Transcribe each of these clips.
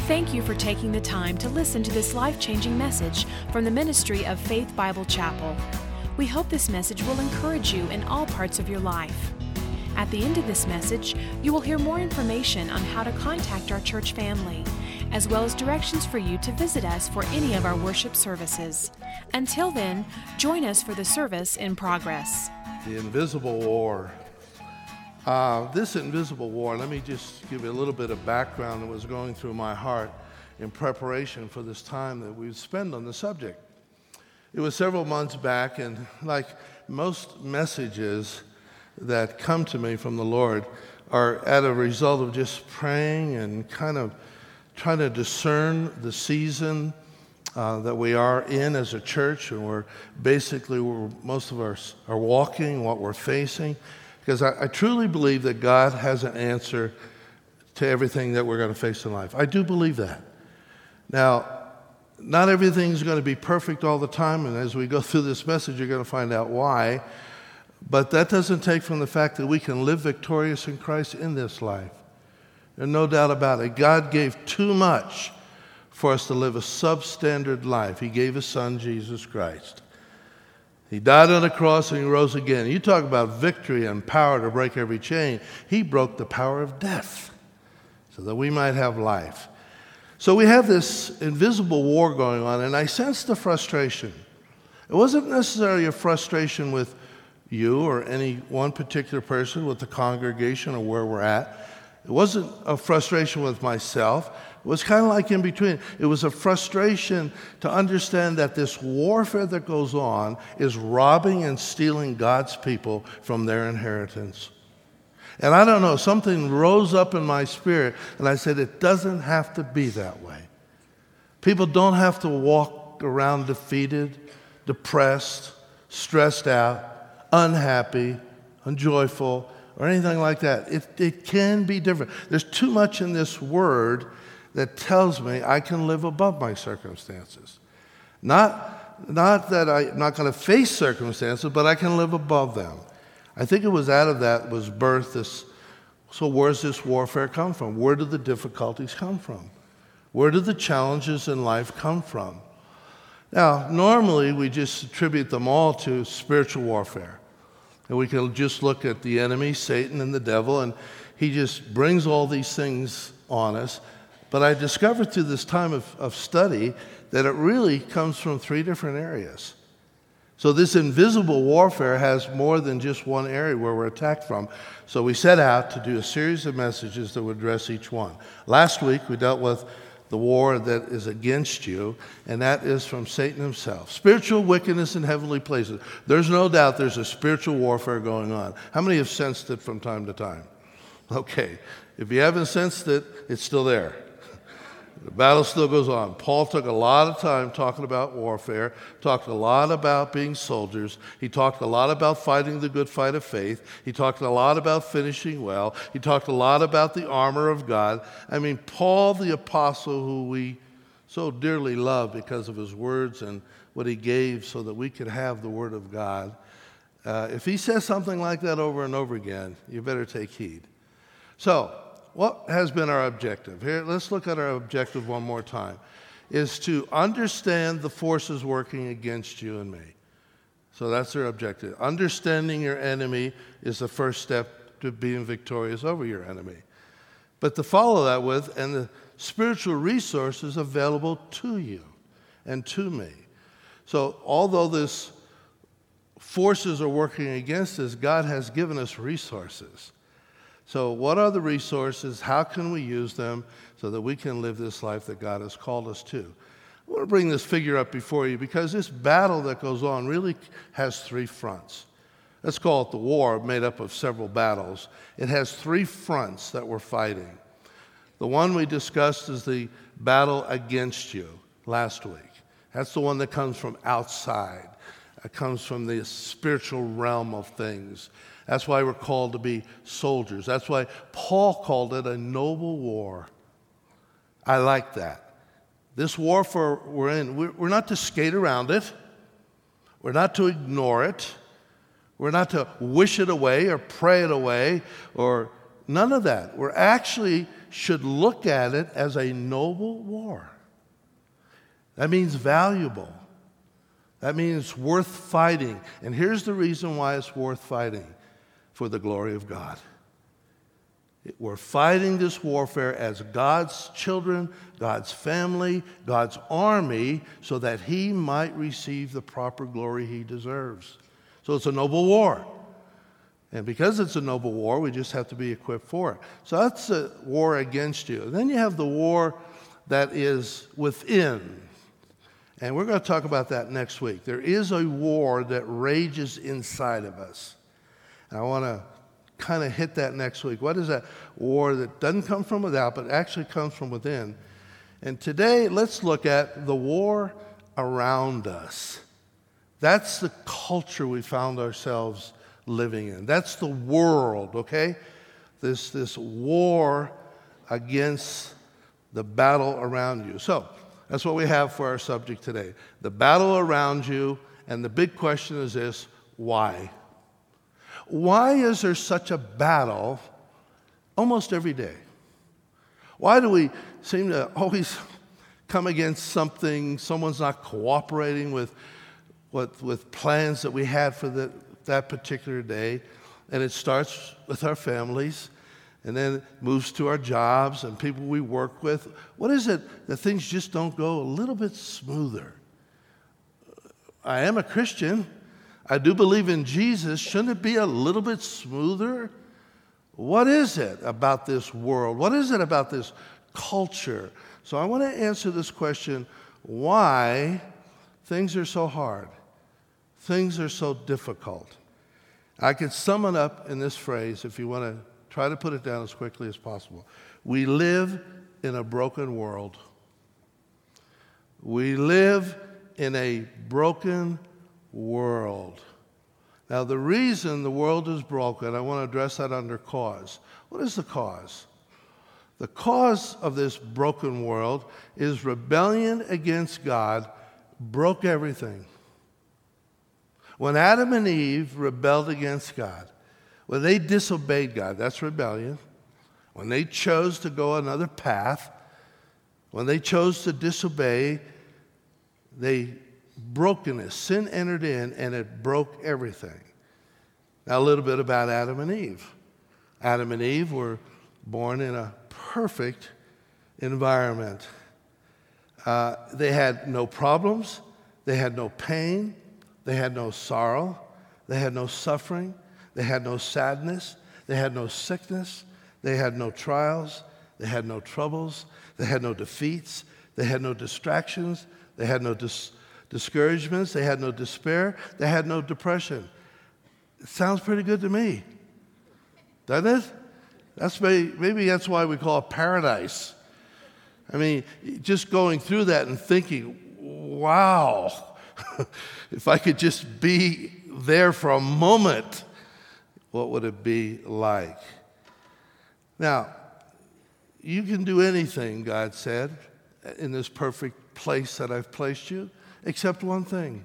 Thank you for taking the time to listen to this life-changing message from the ministry of Faith Bible Chapel. We hope this message will encourage you in all parts of your life. At the end of this message, you will hear more information on how to contact our church family, as well as directions for you to visit us for any of our worship services. Until then, join us for the service in progress. The invisible war. This invisible war, let me just give you a little bit of background that was going through my heart in preparation for this time that we would spend on the subject. It was several months back, and like most messages that come to me from the Lord are at a result of just praying and kind of trying to discern the season that we are in as a church, and we're basically where most of us are walking, what we're facing. Because I truly believe that God has an answer to everything that we're going to face in life. I do believe that. Now, not everything's going to be perfect all the time, and as we go through this message, you're going to find out why. But that doesn't take from the fact that we can live victorious in Christ in this life. There's no doubt about it. God gave too much for us to live a substandard life. He gave His Son, Jesus Christ. He died on the cross and He rose again. You talk about victory and power to break every chain. He broke the power of death so that we might have life. So we have this invisible war going on, and I sensed the frustration. It wasn't necessarily a frustration with you or any one particular person, with the congregation or where we're at. It wasn't a frustration with myself. It was kind of like in between. It was a frustration to understand that this warfare that goes on is robbing and stealing God's people from their inheritance. And I don't know, something rose up in my spirit, and I said, it doesn't have to be that way. People don't have to walk around defeated, depressed, stressed out, unhappy, unjoyful, or anything like that. It can be different. There's too much in this word that tells me I can live above my circumstances. Not that I'm not going to face circumstances, but I can live above them. I think it was out of that was birthed this. So where's this warfare come from? Where do the difficulties come from? Where do the challenges in life come from? Now, normally we just attribute them all to spiritual warfare. And we can just look at the enemy, Satan and the devil, and he just brings all these things on us. But I discovered through this time of study that it really comes from three different areas. So this invisible warfare has more than just one area where we're attacked from. So we set out to do a series of messages that would address each one. Last week we dealt with the war that is against you, and that is from Satan himself. Spiritual wickedness in heavenly places. There's no doubt there's a spiritual warfare going on. How many have sensed it from time to time? Okay, if you haven't sensed it, it's still there. The battle still goes on. Paul took a lot of time talking about warfare, talked a lot about being soldiers. He talked a lot about fighting the good fight of faith. He talked a lot about finishing well. He talked a lot about the armor of God. I mean, Paul the apostle, who we so dearly love because of his words and what he gave so that we could have the word of God. If he says something like that over and over again, you better take heed. So, what has been our objective? Here, let's look at our objective one more time. Is to understand the forces working against you and me. So that's our objective. Understanding your enemy is the first step to being victorious over your enemy. But to follow that with, and the spiritual resources available to you and to me. So although this forces are working against us, God has given us resources. So what are the resources? How can we use them so that we can live this life that God has called us to? I want to bring this figure up before you because this battle that goes on really has three fronts. Let's call it the war, made up of several battles. It has three fronts that we're fighting. The one we discussed is the battle against you last week. That's the one that comes from outside. It comes from the spiritual realm of things. That's why we're called to be soldiers. That's why Paul called it a noble war. I like that. This warfare we're in, we're not to skate around it. We're not to ignore it. We're not to wish it away or pray it away or none of that. We're actually should look at it as a noble war. That means valuable. That means worth fighting. And here's the reason why it's worth fighting: for the glory of God. We're fighting this warfare as God's children, God's family, God's army, so that He might receive the proper glory He deserves. So it's a noble war. And because it's a noble war, we just have to be equipped for it. So that's a war against you. And then you have the war that is within. And we're going to talk about that next week. There is a war that rages inside of us. And I want to kind of hit that next week. What is that war that doesn't come from without, but actually comes from within? And today, let's look at the war around us. That's the culture we found ourselves living in. That's the world, okay? This war against the battle around you. So that's what we have for our subject today. The battle around you, and the big question is this: why? Why is there such a battle almost every day? Why do we seem to always come against something? Someone's not cooperating with plans that we had for that particular day. And it starts with our families, and then it moves to our jobs and people we work with. What is it that things just don't go a little bit smoother? I am a Christian. I do believe in Jesus. Shouldn't it be a little bit smoother? What is it about this world? What is it about this culture? So I want to answer this question: why things are so hard, things are so difficult. I could sum it up in this phrase, if you want to try to put it down as quickly as possible. We live in a broken world. We live in a broken world. Now, the reason the world is broken, I want to address that under cause. What is the cause? The cause of this broken world is rebellion against God broke everything. When Adam and Eve rebelled against God, when they disobeyed God, that's rebellion. When they chose to go another path, when they chose to disobey, brokenness, sin entered in, and it broke everything. Now, a little bit about Adam and Eve. Adam and Eve were born in a perfect environment. They had no problems. They had no pain. They had no sorrow. They had no suffering. They had no sadness. They had no sickness. They had no trials. They had no troubles. They had no defeats. They had no distractions. They had no discouragements. They had no despair. They had no depression. It sounds pretty good to me, doesn't it? Maybe that's why we call it paradise. I mean, just going through that and thinking, wow, if I could just be there for a moment, what would it be like? Now, you can do anything, God said, in this perfect place that I've placed you, except one thing.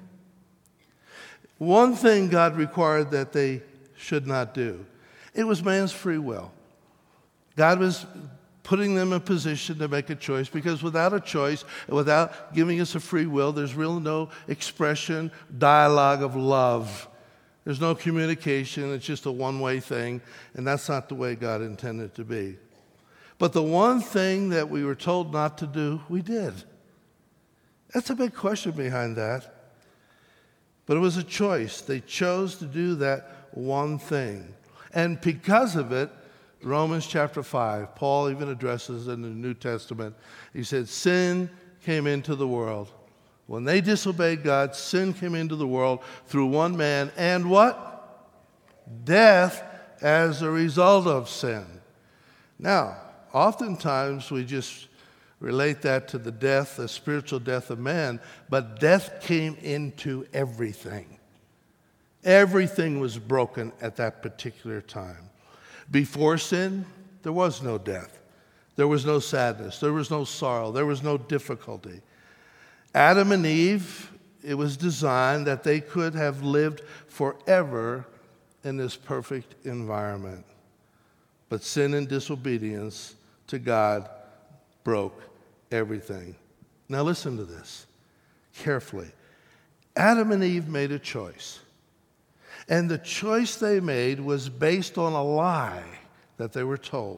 One thing God required that they should not do. It was man's free will. God was putting them in a position to make a choice, because without a choice, and without giving us a free will, there's really no expression, dialogue of love. There's no communication. It's just a one-way thing, and that's not the way God intended it to be. But the one thing that we were told not to do, we did. That's a big question behind that. But it was a choice. They chose to do that one thing. And because of it, Romans chapter 5, Paul even addresses in the New Testament, he said, sin came into the world. When they disobeyed God, sin came into the world through one man, and what? Death as a result of sin. Now, oftentimes we just relate that to the spiritual death of man, but death came into everything. Everything was broken at that particular time. Before sin, there was no death. There was no sadness. There was no sorrow. There was no difficulty. Adam and Eve, it was designed that they could have lived forever in this perfect environment. But sin and disobedience to God broke everything. Now listen to this carefully. Adam and Eve made a choice. And the choice they made was based on a lie that they were told,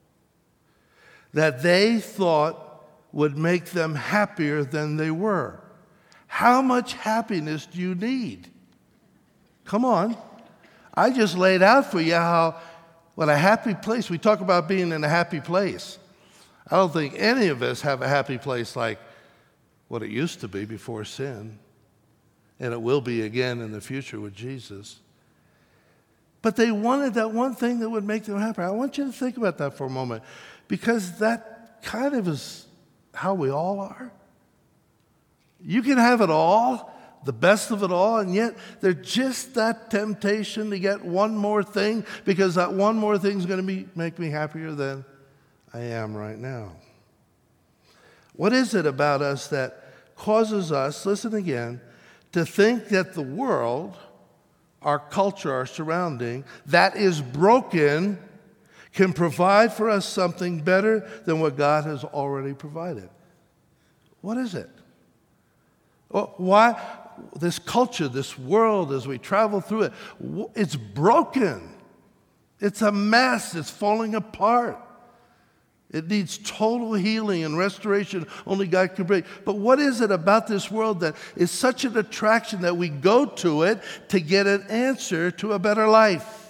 that they thought would make them happier than they were. How much happiness do you need? Come on. I just laid out for you what a happy place. We talk about being in a happy place. I don't think any of us have a happy place like what it used to be before sin. And it will be again in the future with Jesus. But they wanted that one thing that would make them happy. I want you to think about that for a moment, because that kind of is how we all are. You can have it all, the best of it all, and yet there's just that temptation to get one more thing, because that one more thing is going to make me happier than I am right now. What is it about us that causes us, listen again, to think that the world, our culture, our surrounding, that is broken, can provide for us something better than what God has already provided? What is it? Why this culture, this world, as we travel through it, it's broken. It's a mess. It's falling apart. It needs total healing and restoration only God can bring. But what is it about this world that is such an attraction that we go to it to get an answer to a better life?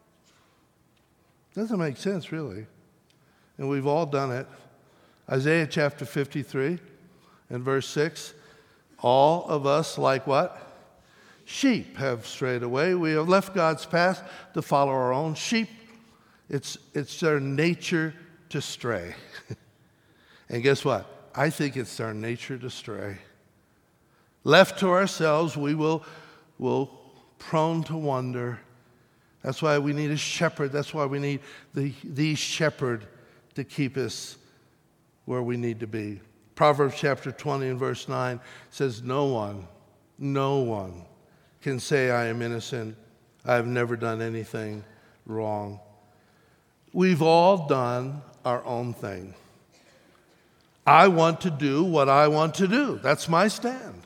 Doesn't make sense, really. And we've all done it. Isaiah chapter 53 and verse 6. All of us, like what? Sheep have strayed away. We have left God's path to follow our own. Sheep, it's their nature to stray. And guess what? I think it's our nature to stray. Left to ourselves, we will prone to wander. That's why we need a shepherd. That's why we need the shepherd to keep us where we need to be. Proverbs chapter 20 and verse 9 says, no one can say I am innocent. I have never done anything wrong. We've all done our own thing. I want to do what I want to do. That's my stand.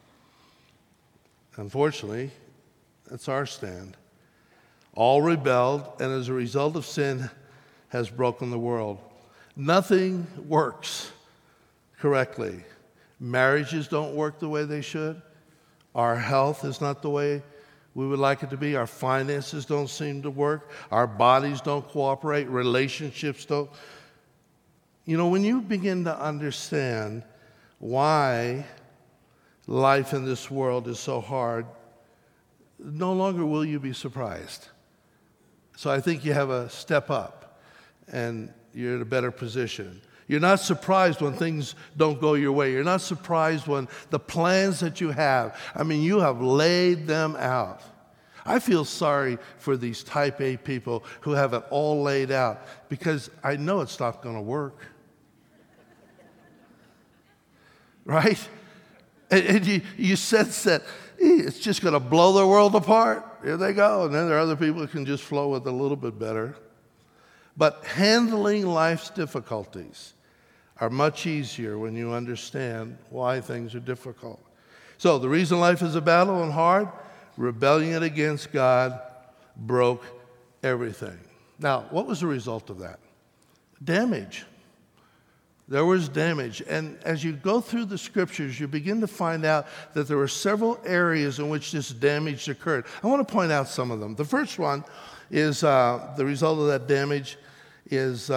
Unfortunately, that's our stand. All rebelled, and as a result of sin, has broken the world. Nothing works correctly. Marriages don't work the way they should. Our health is not the way we would like it to be. Our finances don't seem to work. Our bodies don't cooperate. Relationships don't. You know, when you begin to understand why life in this world is so hard, no longer will you be surprised. So I think you have a step up, and you're in a better position. You're not surprised when things don't go your way. You're not surprised when the plans that you have, you have laid them out. I feel sorry for these type A people who have it all laid out, because I know it's not going to work. Right? And you sense that it's just going to blow their world apart. Here they go. And then there are other people who can just flow with it a little bit better. But handling life's difficulties are much easier when you understand why things are difficult. So the reason life is a battle and hard, rebelling against God broke everything. Now, what was the result of that? Damage. There was damage. And as you go through the scriptures, you begin to find out that there were several areas in which this damage occurred. I want to point out some of them. The first one is the result of that damage is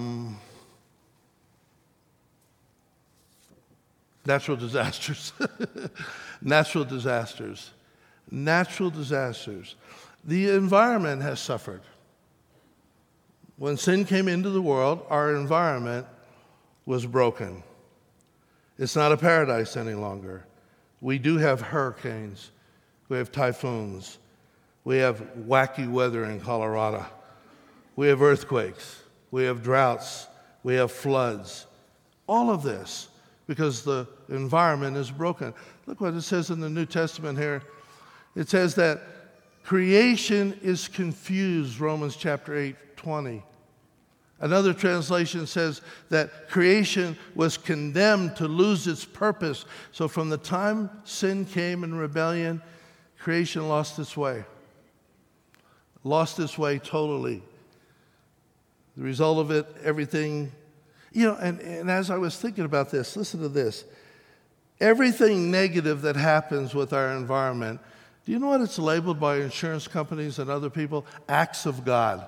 natural disasters. Natural disasters. Natural disasters. The environment has suffered. When sin came into the world, our environment was broken. It's not a paradise any longer. We do have hurricanes. We have typhoons. We have wacky weather in Colorado. We have earthquakes. We have droughts. We have floods. All of this because the environment is broken. Look what it says in the New Testament here. It says that creation is confused, Romans chapter 8:20. Another translation says that creation was condemned to lose its purpose. So from the time sin came in rebellion, creation lost its way. Lost its way totally. The result of it, everything, and as I was thinking about this, listen to this. Everything negative that happens with our environment, do you know what it's labeled by insurance companies and other people? Acts of God.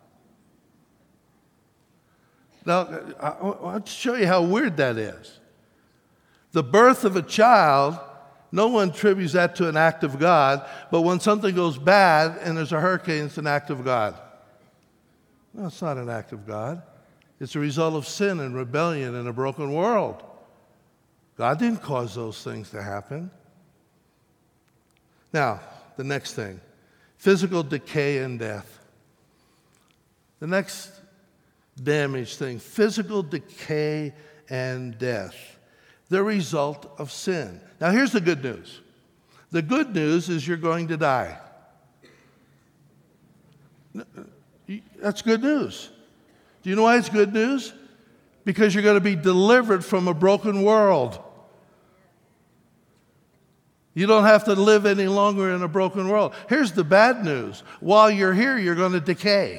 Now, I want to show you how weird that is. The birth of a child, no one attributes that to an act of God, but when something goes bad and there's a hurricane, it's an act of God. No, it's not an act of God. It's a result of sin and rebellion in a broken world. God didn't cause those things to happen. Now, the next thing, physical decay and death. The next damage thing, physical decay and death, the result of sin. Now here's the good news. The good news is you're going to die. That's good news. Do you know why it's good news? Because you're going to be delivered from a broken world. You don't have to live any longer in a broken world. Here's the bad news. While you're here, you're going to decay.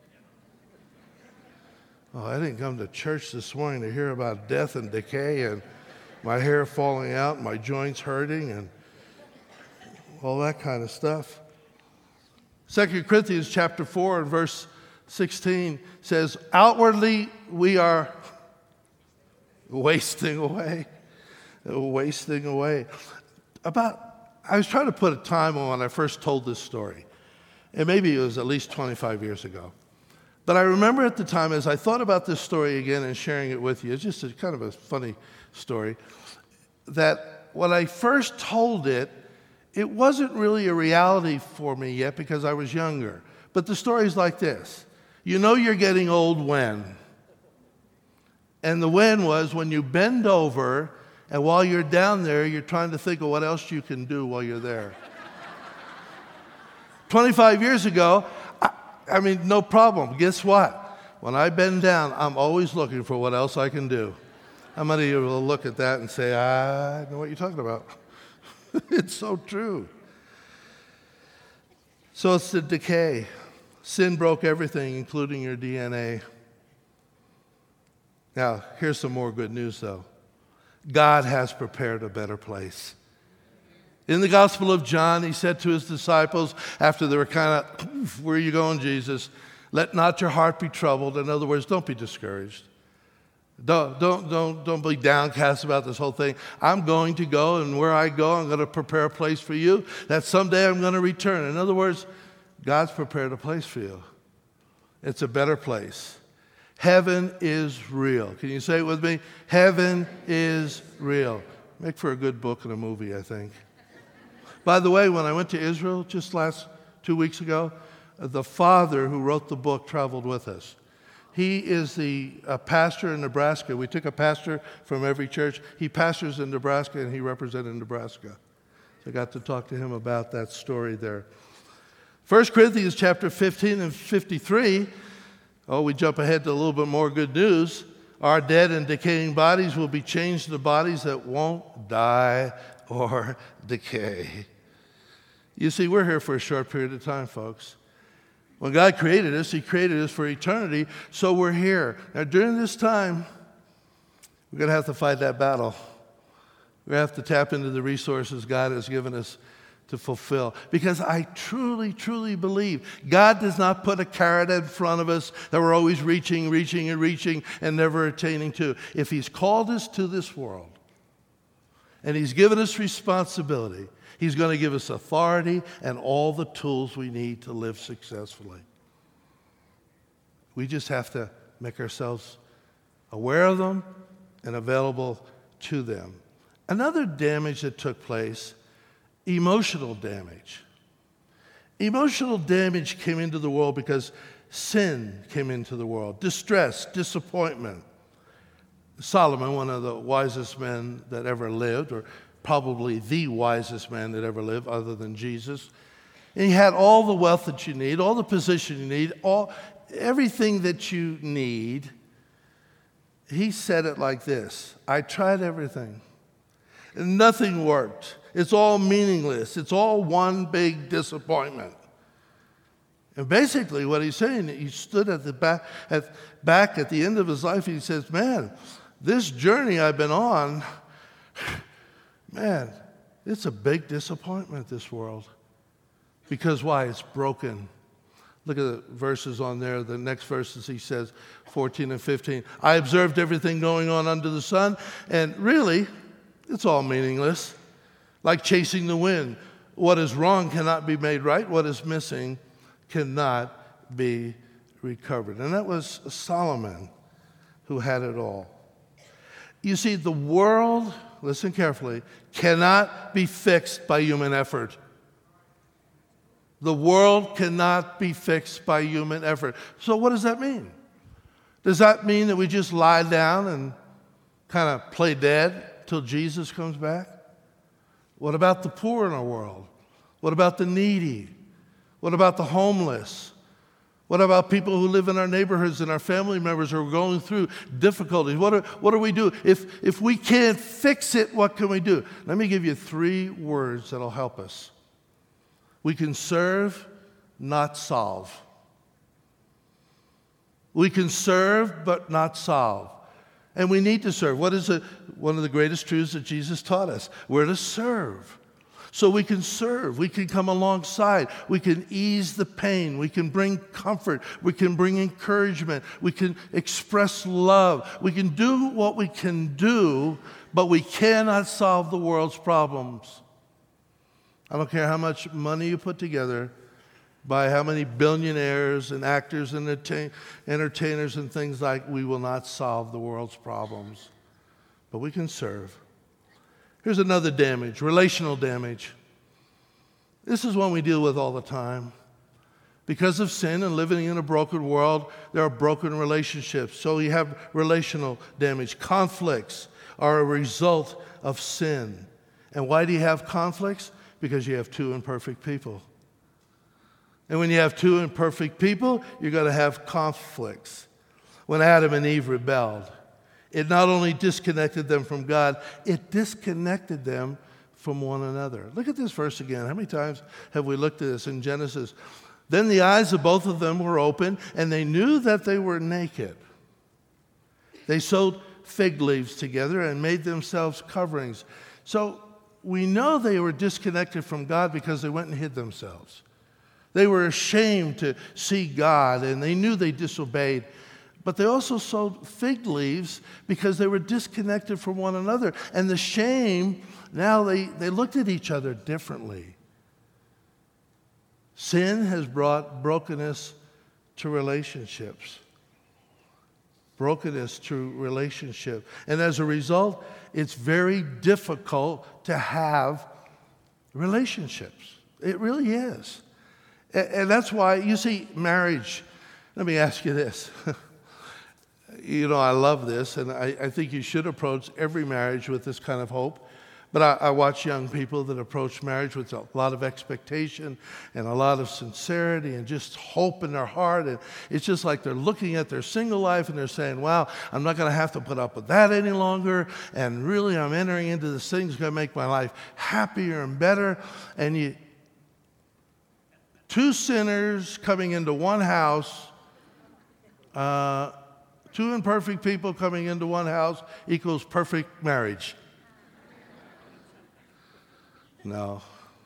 Oh, I didn't come to church this morning to hear about death and decay and my hair falling out and my joints hurting and all that kind of stuff. 2 Corinthians chapter 4 and verse 16 says, outwardly we are wasting away. Wasting away. I was trying to put a time on when I first told this story. And maybe it was at least 25 years ago. But I remember at the time, as I thought about this story again and sharing it with you, it's just kind of a funny story, that when I first told it, it wasn't really a reality for me yet because I was younger. But the story's like this. You know you're getting old when? And the when was when you bend over, and while you're down there, you're trying to think of what else you can do while you're there. 25 years ago, I mean, no problem. Guess what? When I bend down, I'm always looking for what else I can do. How many of you will look at that and say, I know what you're talking about? It's so true. So it's the decay. Sin broke everything, including your DNA. Now, here's some more good news, though. God has prepared a better place. In the Gospel of John, he said to his disciples, after they were kind of, where are you going, Jesus? Let not your heart be troubled. In other words, don't be discouraged. Don't be downcast about this whole thing. I'm going to go, and where I go, I'm going to prepare a place for you that someday I'm going to return. In other words, God's prepared a place for you. It's a better place. Heaven is real. Can you say it with me? Heaven is real. Make for a good book and a movie, I think. By the way, when I went to Israel just 2 weeks ago, the father who wrote the book traveled with us. He is the pastor in Nebraska. We took a pastor from every church. He pastors in Nebraska, and he represented Nebraska. So I got to talk to him about that story there. 1 Corinthians chapter 15 and 53, we jump ahead to a little bit more good news. Our dead and decaying bodies will be changed to bodies that won't die or decay. You see, we're here for a short period of time, folks. When God created us, he created us for eternity, so we're here. Now, during this time, we're going to have to fight that battle. We're going to have to tap into the resources God has given us to fulfill. Because I truly, truly believe God does not put a carrot in front of us that we're always reaching and never attaining to. If he's called us to this world and he's given us responsibility, he's going to give us authority and all the tools we need to live successfully. We just have to make ourselves aware of them and available to them. Another damage that took place, emotional damage. Emotional damage came into the world because sin came into the world. Distress, disappointment. Solomon, one of the wisest men that ever lived, or probably the wisest man that ever lived other than Jesus. And he had all the wealth that you need, all the position you need, everything that you need, he said it like this: I tried everything, and nothing worked. It's all meaningless. It's all one big disappointment. And basically what he's saying, he stood at the back at the end of his life, he says, man, this journey I've been on, man, it's a big disappointment, this world. Because why? It's broken. Look at the verses on there. The next verses he says, 14 and 15. I observed everything going on under the sun, and really, it's all meaningless. Like chasing the wind. What is wrong cannot be made right. What is missing cannot be recovered. And that was Solomon who had it all. You see, the world, listen carefully, cannot be fixed by human effort. The world cannot be fixed by human effort. So what does that mean? Does that mean that we just lie down and kind of play dead till Jesus comes back? What about the poor in our world? What about the needy? What about the homeless? What about people who live in our neighborhoods and our family members who are going through difficulties? What do we do? If we can't fix it, what can we do? Let me give you 3 words that'll help us. We can serve, not solve. We can serve, but not solve. And we need to serve. What is one of the greatest truths that Jesus taught us? We're to serve. So we can serve. We can come alongside. We can ease the pain. We can bring comfort. We can bring encouragement. We can express love. We can do what we can do, but we cannot solve the world's problems. I don't care how much money you put together, by how many billionaires and actors and entertainers and things like, we will not solve the world's problems. But we can serve. Here's another damage, relational damage. This is one we deal with all the time. Because of sin and living in a broken world, there are broken relationships. So you have relational damage. Conflicts are a result of sin. And why do you have conflicts? Because you have 2 imperfect people. And when you have 2 imperfect people, you're going to have conflicts. When Adam and Eve rebelled, it not only disconnected them from God, it disconnected them from one another. Look at this verse again. How many times have we looked at this in Genesis? Then the eyes of both of them were open, and they knew that they were naked. They sewed fig leaves together and made themselves coverings. So we know they were disconnected from God because they went and hid themselves. They were ashamed to see God, and they knew they disobeyed. But they also sewed fig leaves because they were disconnected from one another. And the shame, now they looked at each other differently. Sin has brought brokenness to relationships. Brokenness to relationship. And as a result, it's very difficult to have relationships. It really is. And that's why, you see, marriage, let me ask you this. You know, I love this, and I think you should approach every marriage with this kind of hope. But I watch young people that approach marriage with a lot of expectation and a lot of sincerity and just hope in their heart. And it's just like they're looking at their single life and they're saying, wow, I'm not going to have to put up with that any longer. And really, I'm entering into this thing that's going to make my life happier and better. And 2 sinners coming into one house, 2 imperfect people coming into one house equals perfect marriage. No.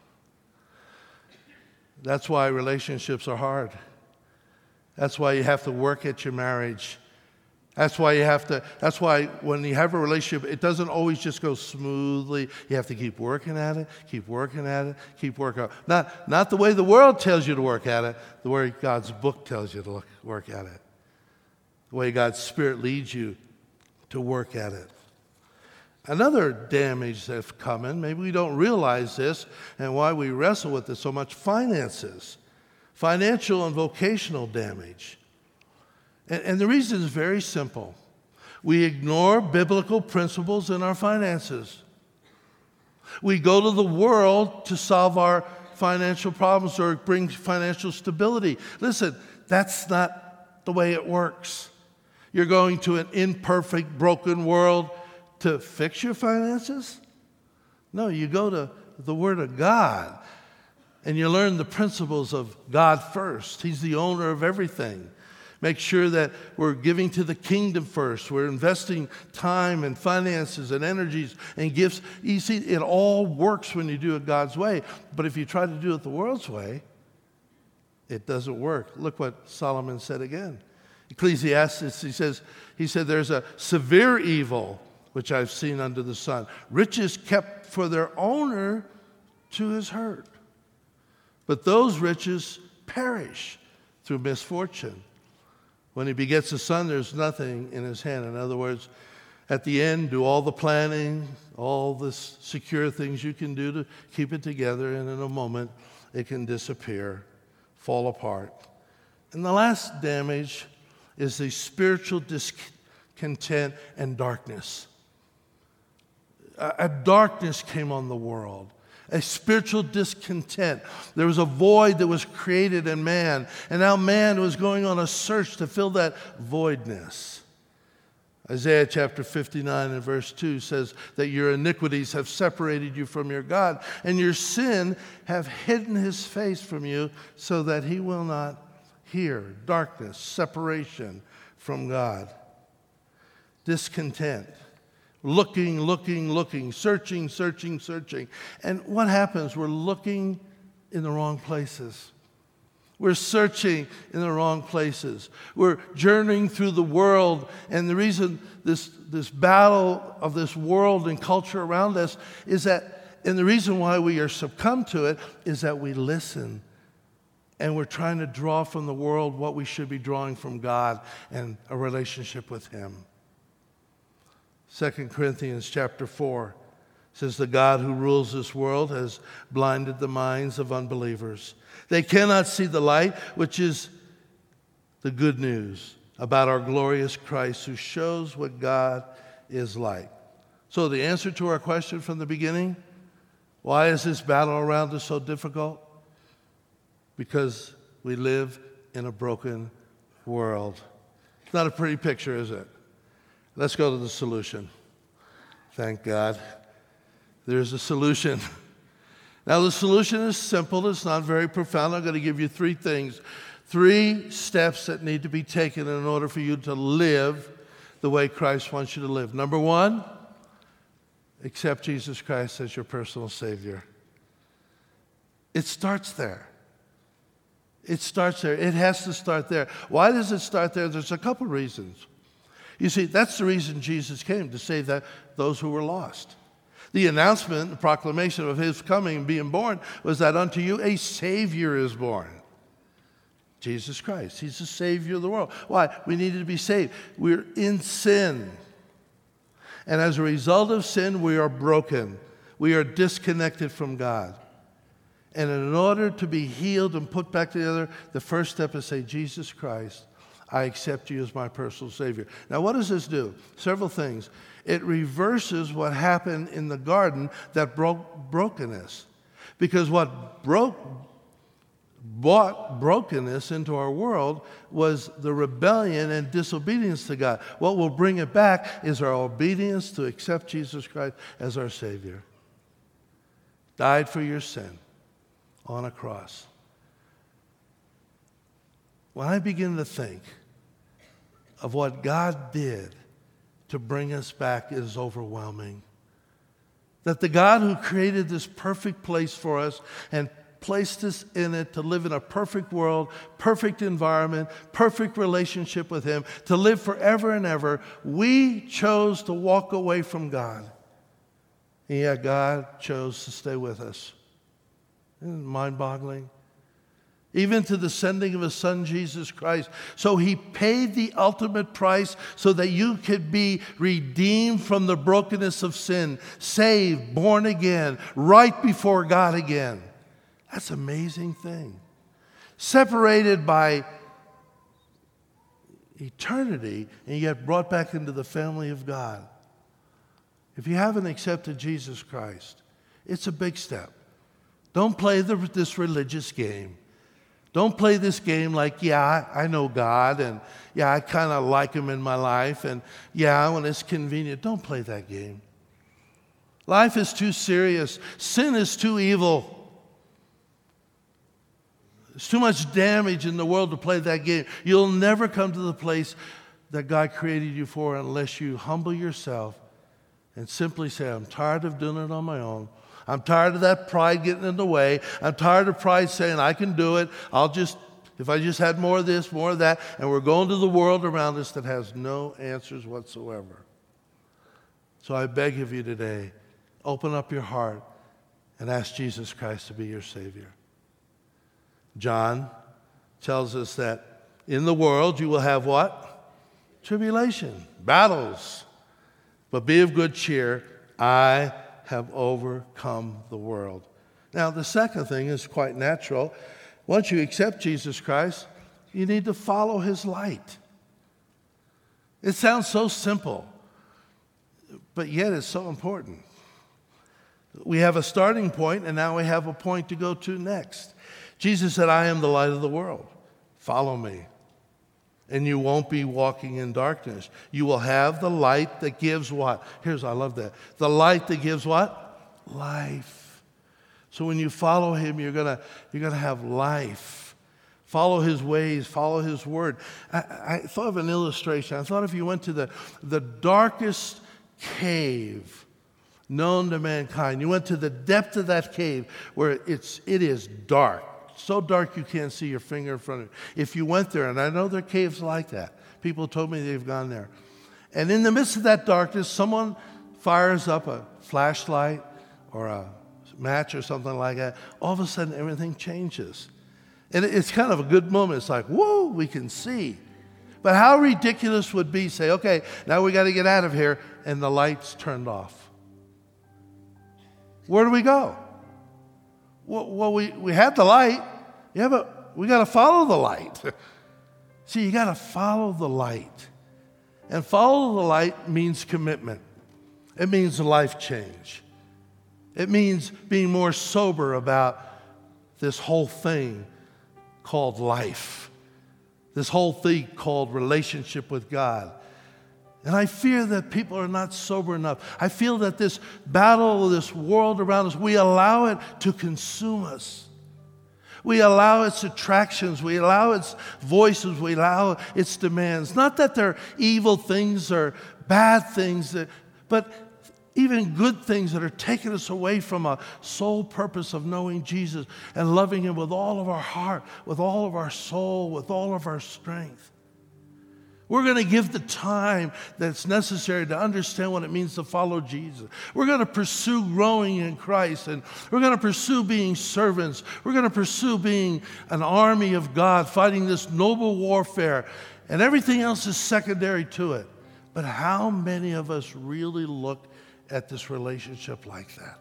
That's why relationships are hard. That's why you have to work at your marriage. That's why when you have a relationship, it doesn't always just go smoothly. You have to keep working at it, keep working at it, keep working. Not the way the world tells you to work at it, the way God's book tells you to work at it. The way God's Spirit leads you to work at it. Another damage that's coming, maybe we don't realize this, and why we wrestle with this so much, finances. Financial and vocational damage. And the reason is very simple. We ignore biblical principles in our finances. We go to the world to solve our financial problems or bring financial stability. Listen, that's not the way it works. You're going to an imperfect, broken world to fix your finances? No, you go to the Word of God and you learn the principles of God first. He's the owner of everything. Make sure that we're giving to the kingdom first. We're investing time and finances and energies and gifts. You see, it all works when you do it God's way. But if you try to do it the world's way, it doesn't work. Look what Solomon said again. Ecclesiastes, he said, there's a severe evil which I've seen under the sun. Riches kept for their owner to his hurt. But those riches perish through misfortune. When he begets a son, there's nothing in his hand. In other words, at the end, do all the planning, all the secure things you can do to keep it together, and in a moment, it can disappear, fall apart. And the last damage is the spiritual discontent and darkness. A darkness came on the world. A spiritual discontent. There was a void that was created in man, and now man was going on a search to fill that voidness. Isaiah chapter 59 and verse 2 says that your iniquities have separated you from your God, and your sin have hidden his face from you so that he will not hear. Darkness, separation from God. Discontent. Looking, searching. And what happens? We're looking in the wrong places. We're searching in the wrong places. We're journeying through the world, and the reason this battle of this world and culture around us is that, and the reason why we are succumbed to it is that we listen, and we're trying to draw from the world what we should be drawing from God and a relationship with Him. 2 Corinthians chapter 4 says, the God who rules this world has blinded the minds of unbelievers. They cannot see the light, which is the good news about our glorious Christ, who shows what God is like. So the answer to our question from the beginning, why is this battle around us so difficult? Because we live in a broken world. It's not a pretty picture, is it? Let's go to the solution. Thank God. There's a solution. Now, the solution is simple. It's not very profound. I'm going to give you three things. 3 steps that need to be taken in order for you to live the way Christ wants you to live. Number 1, accept Jesus Christ as your personal Savior. It starts there. It starts there. It has to start there. Why does it start there? There's a couple reasons. You see, that's the reason Jesus came, to save those who were lost. The announcement, the proclamation of his coming and being born was that unto you a Savior is born. Jesus Christ. He's the Savior of the world. Why? We needed to be saved. We're in sin. And as a result of sin, we are broken. We are disconnected from God. And in order to be healed and put back together, the first step is say, Jesus Christ, I accept you as my personal Savior. Now, what does this do? Several things. It reverses what happened in the garden that brought brokenness. Because what brought brokenness into our world was the rebellion and disobedience to God. What will bring it back is our obedience to accept Jesus Christ as our Savior. Died for your sin on a cross. When I begin to think of what God did to bring us back, it is overwhelming. That the God who created this perfect place for us and placed us in it to live in a perfect world, perfect environment, perfect relationship with Him, to live forever and ever, we chose to walk away from God. And yet God chose to stay with us. Isn't it mind-boggling? Even to the sending of His Son, Jesus Christ. So He paid the ultimate price so that you could be redeemed from the brokenness of sin, saved, born again, right before God again. That's an amazing thing. Separated by eternity and yet brought back into the family of God. If you haven't accepted Jesus Christ, it's a big step. Don't play this religious game. Don't play this game like, yeah, I know God, and yeah, I kind of like him in my life, and yeah, when it's convenient. Don't play that game. Life is too serious. Sin is too evil. There's too much damage in the world to play that game. You'll never come to the place that God created you for unless you humble yourself and simply say, I'm tired of doing it on my own. I'm tired of that pride getting in the way. I'm tired of pride saying, I can do it. If I just had more of this, more of that. And we're going to the world around us that has no answers whatsoever. So I beg of you today, open up your heart and ask Jesus Christ to be your Savior. John tells us that in the world you will have what? Tribulation, battles. But be of good cheer. I have overcome the world. Now, the second thing is quite natural. Once you accept Jesus Christ, you need to follow his light. It sounds so simple, but yet it's so important. We have a starting point, and now we have a point to go to next. Jesus said, I am the light of the world. Follow me. And you won't be walking in darkness. You will have the light that gives what? I love that. The light that gives what? Life. So when you follow him, you're gonna have life. Follow his ways, follow his word. I thought of an illustration. I thought if you went to the darkest cave known to mankind, you went to the depth of that cave where it is dark. So dark you can't see your finger in front of you. If you went there, and I know there are caves like that. People told me they've gone there. And in the midst of that darkness, someone fires up a flashlight or a match or something like that. All of a sudden, everything changes. And it's kind of a good moment. It's like, whoa, we can see. But how ridiculous would it be, say, okay, now we got to get out of here, and the light's turned off. Where do we go? Well, we had the light. Yeah, but we got to follow the light. See, you got to follow the light. And follow the light means commitment. It means life change. It means being more sober about this whole thing called life. This whole thing called relationship with God. And I fear that people are not sober enough. I feel that this battle, this world around us, we allow it to consume us. We allow its attractions. We allow its voices. We allow its demands. Not that they're evil things or bad things, but even good things that are taking us away from a sole purpose of knowing Jesus and loving him with all of our heart, with all of our soul, with all of our strength. We're going to give the time that's necessary to understand what it means to follow Jesus. We're going to pursue growing in Christ, and we're going to pursue being servants. We're going to pursue being an army of God, fighting this noble warfare, and everything else is secondary to it. But how many of us really look at this relationship like that?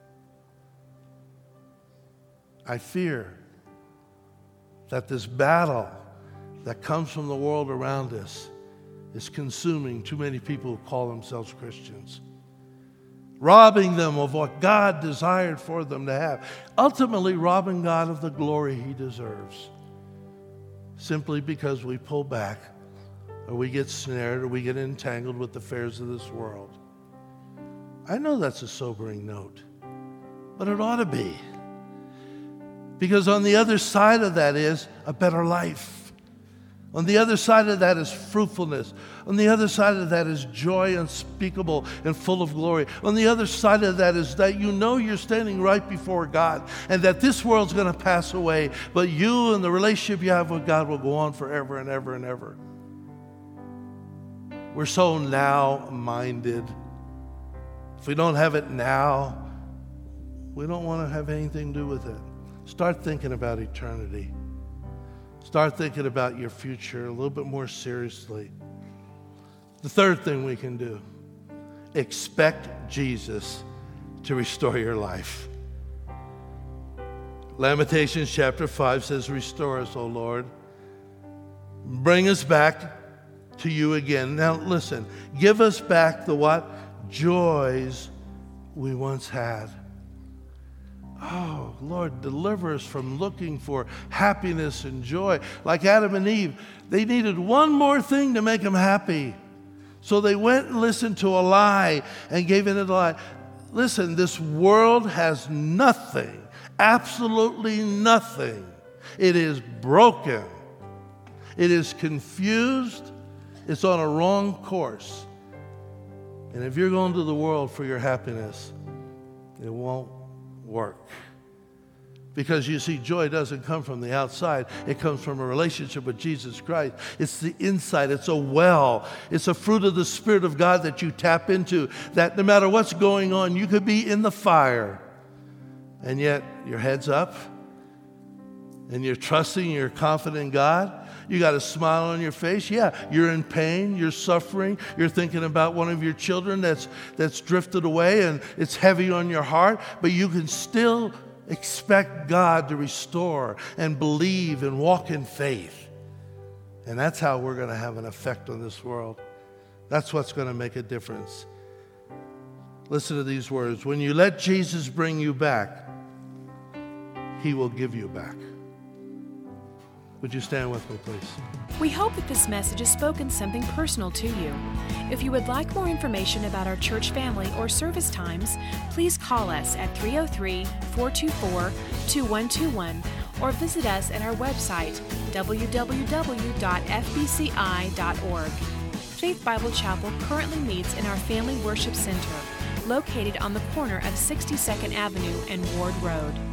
I fear that this battle that comes from the world around us is consuming too many people who call themselves Christians, robbing them of what God desired for them to have, ultimately robbing God of the glory he deserves, simply because we pull back or we get snared or we get entangled with the affairs of this world. I know that's a sobering note, but it ought to be, because on the other side of that is a better life. On the other side of that is fruitfulness. On the other side of that is joy unspeakable and full of glory. On the other side of that is that you know you're standing right before God and that this world's going to pass away, but you and the relationship you have with God will go on forever and ever and ever. We're so now-minded. If we don't have it now, we don't want to have anything to do with it. Start thinking about eternity. Start thinking about your future a little bit more seriously. The third thing we can do, expect Jesus to restore your life. Lamentations chapter 5 says, restore us, O Lord. Bring us back to you again. Now listen, give us back the what? Joys we once had. Oh, Lord, deliver us from looking for happiness and joy. Like Adam and Eve, they needed one more thing to make them happy. So they went and listened to a lie and gave in to the lie. Listen, this world has nothing, absolutely nothing. It is broken. It is confused. It's on a wrong course. And if you're going to the world for your happiness, it won't work. Because you see, joy doesn't come from the outside. It comes from a relationship with Jesus Christ. It's the inside. It's a well. It's a fruit of the Spirit of God that you tap into, that no matter what's going on, you could be in the fire. And yet, your head's up, and you're trusting, you're confident in God. You got a smile on your face. Yeah, you're in pain, you're suffering, you're thinking about one of your children that's drifted away, and it's heavy on your heart, but you can still expect God to restore and believe and walk in faith. And that's how we're going to have an effect on this world. That's what's going to make a difference. Listen to these words. When you let Jesus bring you back, He will give you back. Would you stand with me, please? We hope that this message has spoken something personal to you. If you would like more information about our church family or service times, please call us at 303-424-2121 or visit us at our website, www.fbci.org. Faith Bible Chapel currently meets in our Family Worship Center, located on the corner of 62nd Avenue and Ward Road.